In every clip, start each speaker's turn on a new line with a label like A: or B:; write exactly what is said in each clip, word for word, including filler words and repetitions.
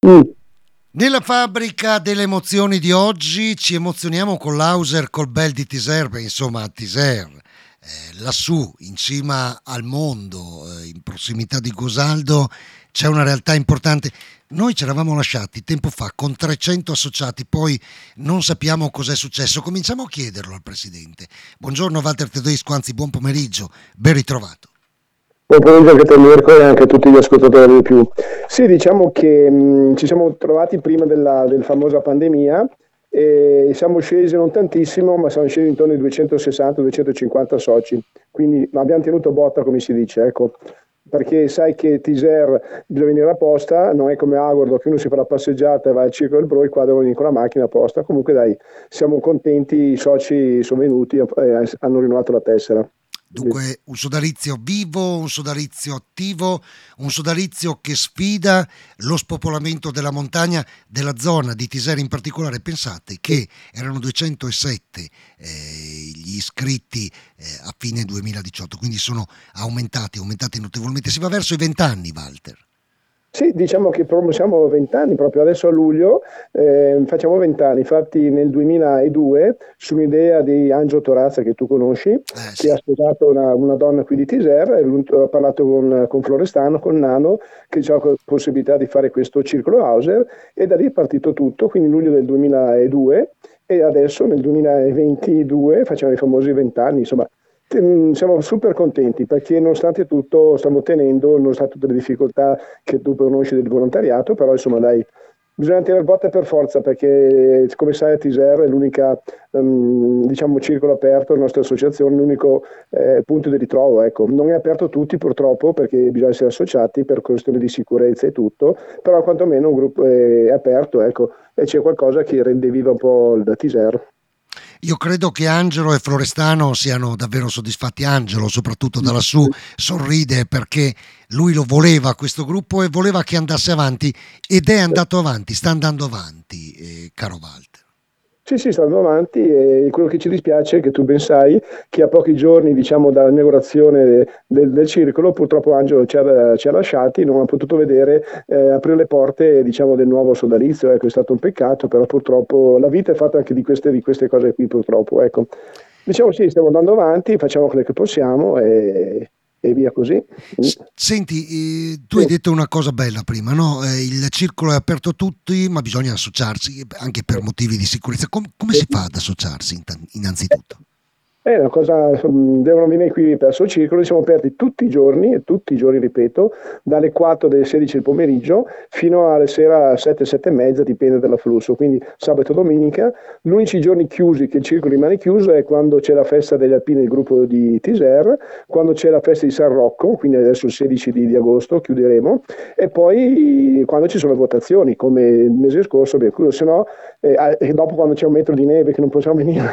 A: Mm.
B: Nella fabbrica delle emozioni di oggi ci emozioniamo con l'Auser, col bel di Tiser, beh, insomma Tiser, eh, lassù in cima al mondo, eh, in prossimità di Gosaldo, c'è una realtà importante. Noi ci eravamo lasciati tempo fa con trecento associati, poi non sappiamo cos'è successo. Cominciamo a chiederlo al Presidente. Buongiorno Walter Tedesco, anzi buon pomeriggio, ben ritrovato.
A: Buon pomeriggio anche a te Mirko e anche a tutti gli ascoltatori di più. Sì, diciamo che mh, ci siamo trovati prima della, del famosa pandemia e siamo scesi non tantissimo, ma siamo scesi intorno ai duecentosessanta duecentocinquanta soci, quindi abbiamo tenuto botta come si dice, ecco. Perché sai che Tiser bisogna venire apposta, non è come Agordo che uno si fa la passeggiata e va al Circo del Broi, qua devono venire con la macchina apposta. Comunque dai, siamo contenti, i soci sono venuti e hanno rinnovato la tessera.
B: Dunque un sodalizio vivo, un sodalizio attivo, un sodalizio che sfida lo spopolamento della montagna, della zona di Tisera in particolare. Pensate che erano duecentosette eh, gli iscritti eh, a fine duemiladiciotto, quindi sono aumentati, aumentati notevolmente. Si va verso i venti anni, Walter.
A: Sì, diciamo che siamo vent'anni, proprio adesso a luglio eh, facciamo vent'anni, infatti nel duemiladue su un'idea di Angelo Torazza che tu conosci,
B: Eh,
A: che
B: sì.
A: ha sposato una, una donna qui di Tiser, è venuto, ha parlato con, con Florestano, con Nano, che c'è la possibilità di fare questo circolo Hauser e da lì è partito tutto, quindi luglio del duemiladue e adesso nel duemilaventidue facciamo i famosi vent'anni, insomma. Siamo super contenti perché nonostante tutto stiamo tenendo, nonostante tutte le difficoltà che tu conosci del volontariato, però insomma dai, bisogna tenere botte per forza perché come sai a Tiser è l'unica um, diciamo circolo aperto, la nostra associazione, l'unico eh, punto di ritrovo, ecco. Non è aperto a tutti purtroppo perché bisogna essere associati per questioni di sicurezza e tutto, però quantomeno un gruppo è aperto, ecco, e c'è qualcosa che rende viva un po' il Tiser.
B: Io credo che Angelo e Florestano siano davvero soddisfatti. Angelo, soprattutto da lassù, sorride perché lui lo voleva questo gruppo e voleva che andasse avanti ed è andato avanti, sta andando avanti, eh, caro Walter.
A: Sì, sì, sta andando avanti e quello che ci dispiace è che tu ben sai che a pochi giorni, diciamo, dall'inaugurazione del, del circolo, purtroppo Angelo ci ha, ci ha lasciati, non ha potuto vedere eh, aprire le porte, diciamo, del nuovo sodalizio, ecco, è stato un peccato, però purtroppo la vita è fatta anche di queste, di queste cose qui, purtroppo, ecco. Diciamo sì, stiamo andando avanti, facciamo quello che possiamo e, e via così.
B: Senti, eh, tu
A: Sì.
B: hai detto una cosa bella prima, no? Eh, il circolo è aperto a tutti, ma bisogna associarsi anche per motivi di sicurezza. Com- come si fa ad associarsi innanzitutto?
A: È una cosa, devono venire qui per il circolo, siamo aperti tutti i giorni, tutti i giorni ripeto, dalle quattro delle sedici del pomeriggio fino alle sera sette, sette e mezza, dipende dall'afflusso, quindi sabato e domenica. Gli unici giorni chiusi che il circolo rimane chiuso è quando c'è la festa degli alpini del gruppo di Tiser, quando c'è la festa di San Rocco, quindi adesso il sedici di, di agosto chiuderemo, e poi quando ci sono le votazioni, come il mese scorso, beh, se no, eh, e dopo quando c'è un metro di neve che non possiamo venire,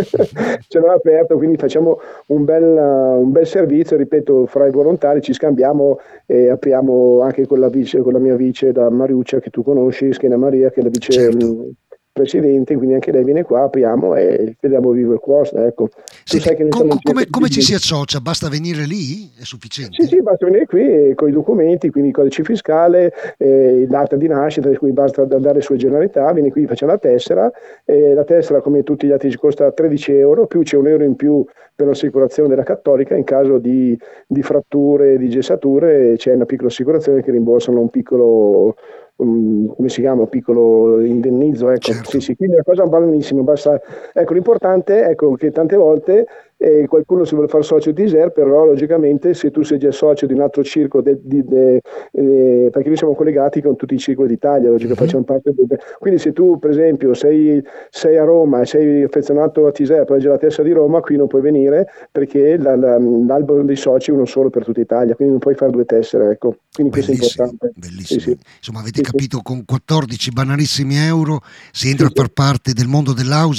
A: ce l'ho aperto. Quindi facciamo un bel, un bel servizio, ripeto, fra i volontari ci scambiamo e apriamo anche con la, vice, con la mia vice, da Mariuccia, che tu conosci, Schena Maria, che è la vice
B: Certo.
A: presidente, quindi anche lei viene qua, apriamo e vediamo vivo il costo. Ecco.
B: Senti,
A: sai che
B: co- co- come,
A: di...
B: come ci si associa? Basta venire lì? È sufficiente?
A: Sì, sì, basta venire qui con i documenti, quindi il codice fiscale, eh, data di nascita, quindi basta dare le sue generalità, vieni qui, facciamo la tessera, e la tessera come tutti gli altri ci costa tredici euro, più c'è un euro in più per l'assicurazione della Cattolica, in caso di, di fratture, di gessature, c'è una piccola assicurazione che rimborsano un piccolo... Um, come si chiama, un piccolo indennizzo, ecco.
B: Certo.
A: Sì, sì, quindi è una cosa banalissima, basta, ecco, l'importante è ecco, che tante volte eh, qualcuno si vuole fare socio di Tiser, però logicamente se tu sei già socio di un altro circolo, de, de, de, eh, perché noi siamo collegati con tutti i circoli d'Italia, mm-hmm. facciamo parte de, quindi se tu per esempio sei, sei a Roma e sei affezionato a Tiser, poi hai la tessera di Roma, qui non puoi venire perché la, la, l'albero dei soci è uno solo per tutta Italia, quindi non puoi fare due tessere, ecco. Quindi questo è importante.
B: Bellissimo.
A: Sì, sì.
B: Insomma, avete sì, capito, sì. Con quattordici banalissimi euro si entra sì, a far parte del mondo dell'Hauser,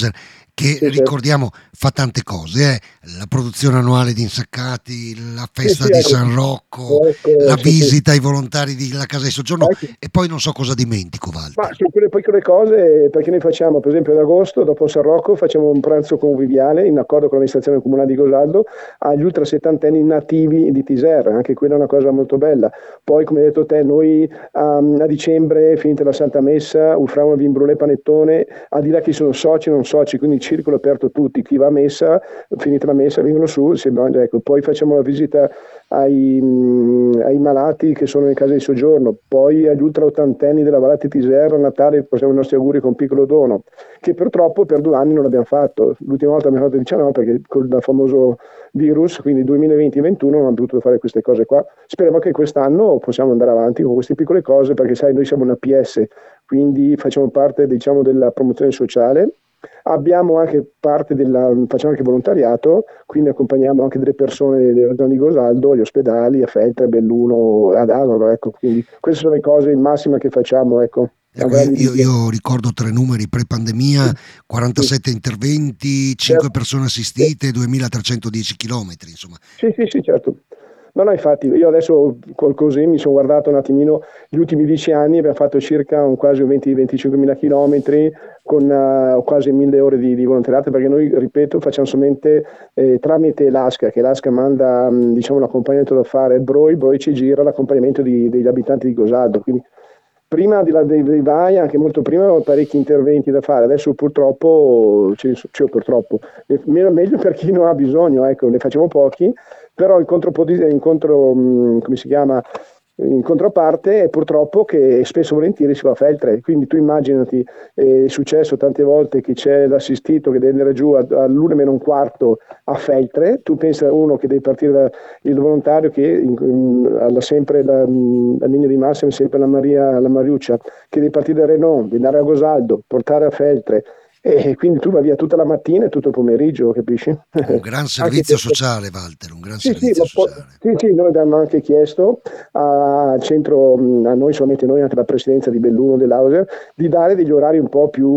B: che
A: Sì, certo.
B: ricordiamo fa tante cose, eh? La produzione annuale di insaccati, la
A: Sì,
B: festa
A: sì,
B: di
A: ecco.
B: San Rocco,
A: Ecco,
B: la
A: sì, sì.
B: visita ai volontari della casa di soggiorno
A: Ecco.
B: e poi non so cosa dimentico,
A: Ma
B: Walter.
A: su quelle piccole cose, perché noi facciamo, per esempio ad agosto, dopo San Rocco, facciamo un pranzo conviviale in accordo con l'amministrazione comunale di Gosaldo agli ultra settantenni nativi di Tiser, anche quella è una cosa molto bella. Poi, come hai detto te, noi um, a dicembre, finita la Santa Messa, offriamo vin brulè panettone, al di là che sono soci o non soci, quindi il circolo è aperto a tutti, chi va a messa, finita la messa, vengono su, si mangia, ecco. Poi facciamo la visita ai, mh, ai malati che sono in casa di soggiorno, poi agli ultra ottantenni della Valate Tiser, a Natale facciamo i nostri auguri con un piccolo dono, che purtroppo per due anni non abbiamo fatto. L'ultima volta abbiamo fatto il diciannove perché con il famoso virus, quindi duemilaventi-ventuno non abbiamo potuto fare queste cose qua. Speriamo che quest'anno possiamo andare avanti con queste piccole cose perché sai, noi siamo una P S, quindi facciamo parte diciamo della promozione sociale. Abbiamo anche parte della, facciamo anche volontariato, quindi accompagniamo anche delle persone della zona di Gosaldo, agli ospedali, a Feltre, a Belluno, ad Agoro, ecco, quindi queste sono le cose in massima che facciamo, ecco, a
B: Ecco, io,
A: grandi
B: io-
A: linee.
B: io ricordo tre numeri pre-pandemia,
A: Sì,
B: quarantasette interventi, cinque
A: certo.
B: persone
A: Sì.
B: assistite, duemilatrecentodieci chilometri, insomma.
A: Sì, sì, sì, certo. No, no, infatti, io adesso col così mi sono guardato un attimino gli ultimi dieci anni, abbiamo fatto circa un quasi venti venticinque mila chilometri con eh, quasi mille ore di, di volontariato, perché noi, ripeto, facciamo solamente eh, tramite l'Asca, che l'Asca manda, mh, diciamo, un accompagnamento da fare al Broi, il Broi ci gira l'accompagnamento di- degli abitanti di Gosaldo, quindi prima di là dei, dei vai, anche molto prima, avevo parecchi interventi da fare, adesso purtroppo, ci- cioè, purtroppo, eh, meno- meglio per chi non ha bisogno, ecco, ne facciamo pochi, però il contropodi- incontro, mh, come si chiama, in controparte è purtroppo che spesso e volentieri si va a Feltre, quindi tu immaginati, eh, è successo tante volte che c'è l'assistito che deve andare giù a- all'una meno un quarto a Feltre, tu pensa a uno che deve partire da, il volontario che in- in- ha sempre la, la linea di massima, è sempre la Maria, la Mariuccia, che deve partire da Renon, di andare a Gosaldo, portare a Feltre, e quindi tu vai via tutta la mattina e tutto il pomeriggio, capisci?
B: Un gran
A: Anche
B: servizio
A: questo.
B: sociale, Walter, un gran
A: Sì, sì,
B: servizio
A: ma po-
B: sociale.
A: sì, sì, noi abbiamo anche chiesto al centro, mh, a noi solamente noi, anche la presidenza di Belluno dell'Auser, di dare degli orari un po' più,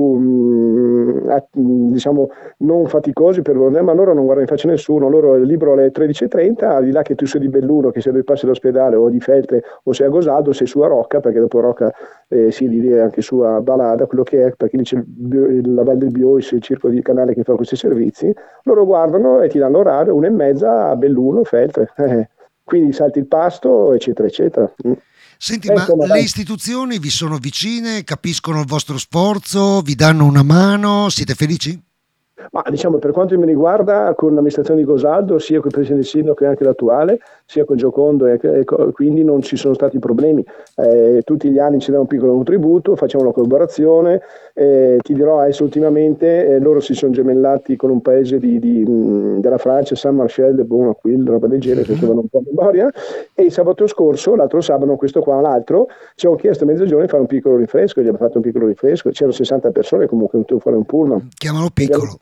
A: mh, a- mh, diciamo, non faticosi per loro, ma loro non guardano in faccia nessuno, loro il libro alle tredici e trenta, al di là che tu sei di Belluno, che sei due passi dall'ospedale o di Feltre o sei a Gosaldo, sei su a Rocca, perché dopo Rocca eh, si divide anche su a Balada, quello che è, perché lì c'è il, Bio- il- la Val del Biois, il circolo di canale che fa questi servizi, loro guardano e ti danno l'orario, una e mezza a Belluno, Feltre. Eh, quindi salti il pasto, eccetera, eccetera. Mm.
B: Senti,
A: Eh,
B: ma
A: insomma,
B: le
A: dai.
B: istituzioni vi sono vicine, capiscono il vostro sforzo, vi danno una mano, siete felici?
A: Ma diciamo per quanto mi riguarda, con l'amministrazione di Gosaldo, sia con il presidente Sindaco che anche l'attuale, sia con Giocondo, e, e co- quindi non ci sono stati problemi. Eh, tutti gli anni ci danno un piccolo contributo, facciamo una collaborazione. Eh, ti dirò, adesso ultimamente eh, loro si sono gemellati con un paese di, di, mh, della Francia, Saint-Marcel, Bon, Aquil, roba del genere, se
B: Mhm.
A: vanno un po' a memoria. E il sabato scorso, l'altro sabato, questo qua, l'altro, ci hanno chiesto a mezzogiorno di fare un piccolo rinfresco, gli abbiamo fatto un piccolo rinfresco, c'erano sessanta persone comunque, venuto fuori un pullman.
B: Chiamalo
A: Quindi
B: piccolo.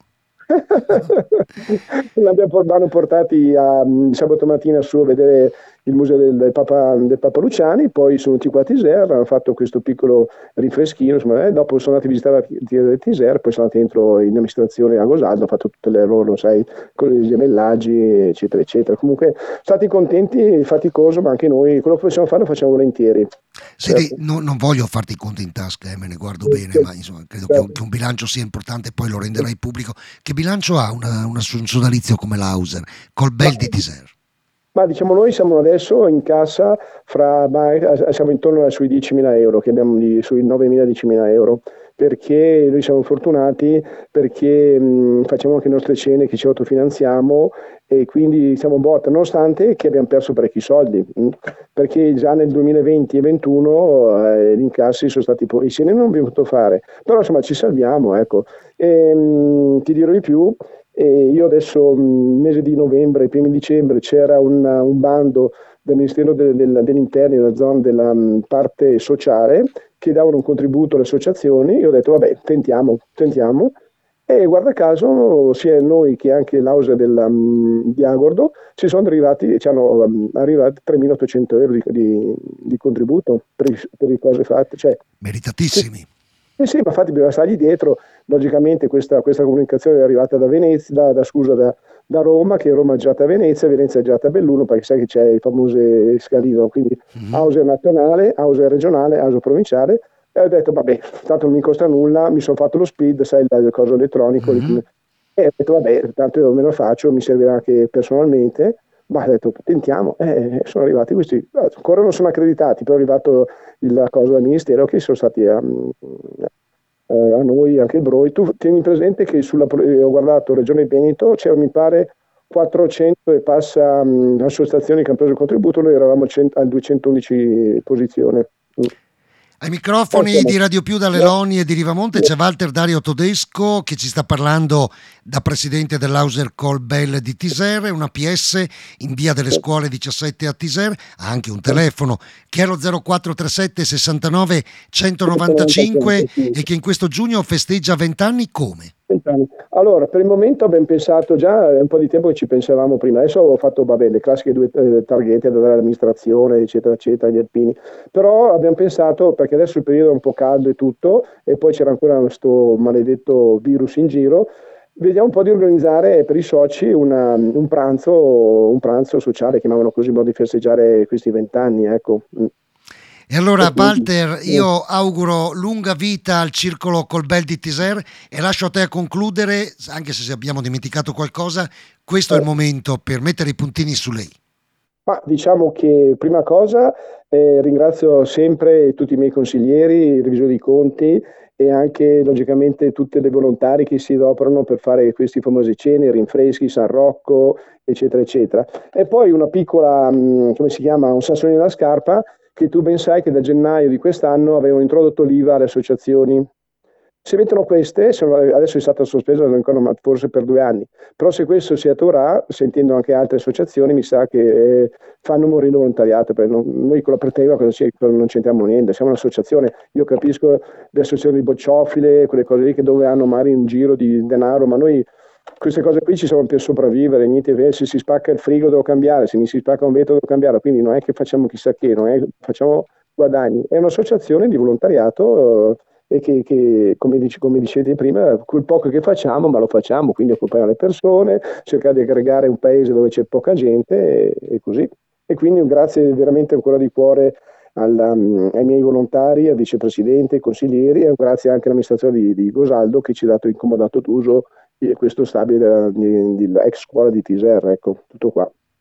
A: l'abbiamo, l'hanno portati a, mm, sabato mattina su a vedere il museo del, del Papa, del Papa Luciani, poi sono venuti qua a Tiser, hanno fatto questo piccolo rinfreschino, insomma, e dopo sono andati a visitare la Tiser, poi sono andati dentro in amministrazione a Gosaldo, hanno fatto tutte le loro, sai, con i gemellaggi, eccetera, eccetera. Comunque, stati contenti, faticoso, ma anche noi, quello che possiamo fare lo facciamo volentieri.
B: Senti,
A: Certo.
B: no- non voglio farti i conti in tasca, eh, me ne guardo bene, ma insomma, credo che un,
A: Certo.
B: che un bilancio sia importante, poi lo renderai pubblico. Che bilancio ha una, una- un sodalizio come l'Auser, col
A: Ma
B: bel di Tiser?
A: Ma diciamo noi siamo adesso in cassa fra, ma, eh, siamo intorno sui diecimila euro, che abbiamo di, sui novemila-diecimila euro, perché noi siamo fortunati, perché mh, facciamo anche le nostre cene che ci autofinanziamo e quindi siamo botta, nonostante che abbiamo perso parecchi soldi, mh, perché già nel duemilaventi e duemilaventuno eh, gli incassi sono stati, po- i cene non abbiamo potuto fare, però insomma ci salviamo, ecco. E, mh, ti dirò di più. E io adesso, mh, mese di novembre, primi di dicembre, c'era un, un bando del Ministero del- del- dell'Interno, della zona della mh, parte sociale, che davano un contributo alle associazioni. Io ho detto, vabbè, tentiamo, tentiamo. E guarda caso, sia noi che anche l'Ausa della, mh, di Agordo ci sono arrivati, ci hanno mh, arrivati tremilaottocento euro di, di- di contributo per, i- per le cose fatte. Cioè, sì,
B: Meritatissimi.
A: Sì, sì, ma infatti bisogna stargli dietro. Logicamente questa, questa comunicazione è arrivata da Venezia, da, da, scusa, da, da Roma, che Roma è girata a Venezia, Venezia è girata a Belluno, perché sai che c'è il famoso scalino, quindi
B: Mhm.
A: Auser nazionale, Auser regionale, Auser provinciale, e ho detto, vabbè, tanto non mi costa nulla, mi sono fatto lo speed, sai, il, il coso elettronico,
B: Mhm.
A: e ho detto, vabbè, tanto io me lo faccio, mi servirà anche personalmente, ma ho detto, tentiamo, e sono arrivati questi, ancora non sono accreditati, però è arrivato la cosa dal Ministero che sono stati a, eh, a noi anche il Broi. Tu tieni presente che sulla, eh, ho guardato Regione Veneto, c'era mi pare quattrocento e passa mh, associazioni che hanno preso il contributo, noi eravamo cento al duecentoundici posizione. Mm.
B: Ai
A: Eh,
B: microfoni
A: insomma,
B: di Radio Più dalle
A: no,
B: Loni e di Rivamonte
A: no,
B: c'è Walter Dario Todesco che ci sta parlando da presidente dell'Auser Colbel di Tisere, una P S in via delle
A: no,
B: Scuole diciassette a Tisere, ha anche un telefono che è lo zero quattro tre sette sessantanove centonovantacinque e che in questo giugno festeggia venti anni come?
A: vent'anni. Allora, per il momento abbiamo pensato già, è un po' di tempo che ci pensavamo prima, adesso ho fatto, vabbè, le classiche due eh, targhette da dare all'amministrazione, eccetera, eccetera, gli alpini, però abbiamo pensato, perché adesso il periodo è un po' caldo e tutto, e poi c'era ancora questo maledetto virus in giro, vediamo un po' di organizzare per i soci una- un pranzo, un pranzo sociale, chiamavano così, in modo di festeggiare questi vent'anni, ecco. Mm.
B: E allora
A: E quindi,
B: Walter,
A: eh,
B: io auguro lunga vita al Circolo Colbel di Tisere e lascio a te a concludere, anche se abbiamo dimenticato qualcosa, questo è il
A: eh,
B: momento per mettere i puntini su lei.
A: Ma diciamo che prima cosa eh, ringrazio sempre tutti i miei consiglieri, i revisori dei conti e anche logicamente tutte le volontari che si adoperano per fare questi famosi cene, rinfreschi, San Rocco, eccetera, eccetera. E poi una piccola, mh, come si chiama, un sassone nella scarpa, che tu ben sai che da gennaio di quest'anno avevano introdotto l'I V A alle associazioni. Se mettono queste, se non- adesso è stata sospesa non ricordo, ma forse per due anni, però se questo si attuerà, sentendo anche altre associazioni, mi sa che eh, fanno morire il volontariato, perché non- noi con la Preteva cosa ci- non c'entriamo niente, siamo un'associazione, io capisco le associazioni di bocciofile, quelle cose lì che dove hanno magari un giro di denaro, ma noi queste cose qui ci sono per sopravvivere, niente, se si spacca il frigo devo cambiare, se mi si spacca un vetro devo cambiare, quindi non è che facciamo chissà che, non è che facciamo guadagni, è un'associazione di volontariato. eh, e che, che, come, dice, come dicete prima, quel poco che facciamo, ma lo facciamo, quindi occupiamo le persone, cercare di aggregare un paese dove c'è poca gente e, e così. E quindi un grazie veramente ancora di cuore alla, ai miei volontari, al vicepresidente, ai consiglieri e un grazie anche all'amministrazione di, di Gosaldo che ci ha dato incomodato d'uso questo stabile della, di, di, ex scuola di Tiser, ecco, tutto qua.